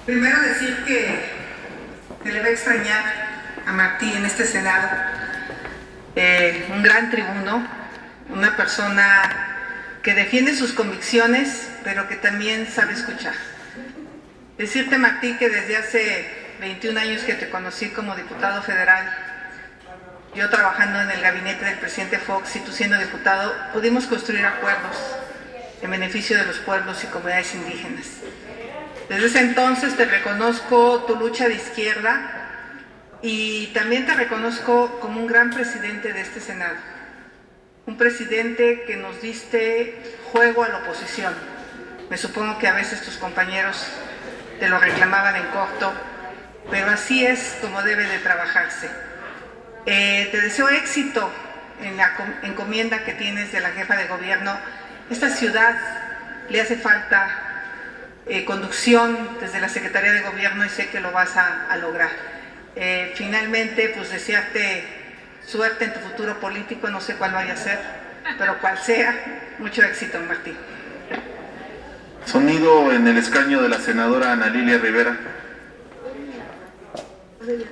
Primero decir que le va a extrañar a Martí en este Senado. Un gran tribuno, una persona que defiende sus convicciones, pero que también sabe escuchar. Decirte, Martí, que desde hace 21 años que te conocí como diputado federal, yo trabajando en el gabinete del presidente Fox y tú siendo diputado, pudimos construir acuerdos en beneficio de los pueblos y comunidades indígenas. Desde ese entonces te reconozco tu lucha de izquierda y también te reconozco como un gran presidente de este Senado. Un presidente que nos diste juego a la oposición. Me supongo que a veces tus compañeros te lo reclamaban en corto, pero así es como debe de trabajarse. Te deseo éxito en la encomienda que tienes de la jefa de gobierno. Esta ciudad le hace falta conducción desde la Secretaría de Gobierno y sé que lo vas a lograr. Finalmente, pues desearte suerte en tu futuro político, no sé cuál vaya a ser, pero cual sea, mucho éxito, Martín. Sonido en el escaño de la senadora Ana Lilia Rivera.